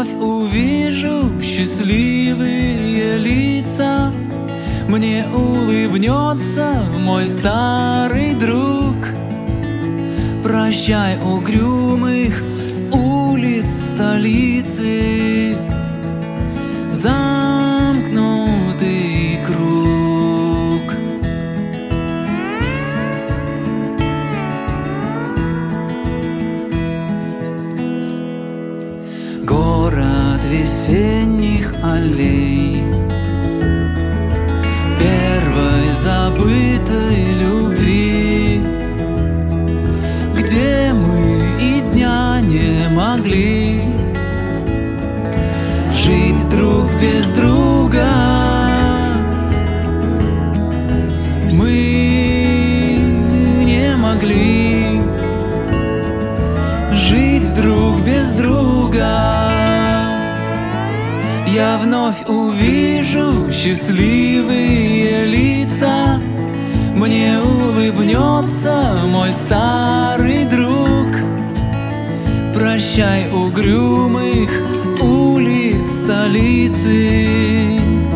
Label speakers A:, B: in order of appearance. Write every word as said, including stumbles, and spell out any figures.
A: вновь увижу счастливые лица, мне улыбнется мой старый друг. Прощай, угрюмых улиц столицы, замкнутый круг. Город весенних аллей, первой забытой любви, где мы и дня не могли жить друг без друга. Мы не могли жить друг без друга. Я вновь увижу счастливые лица, мне улыбнется мой старый друг. Прощай, угрюмых улиц столицы.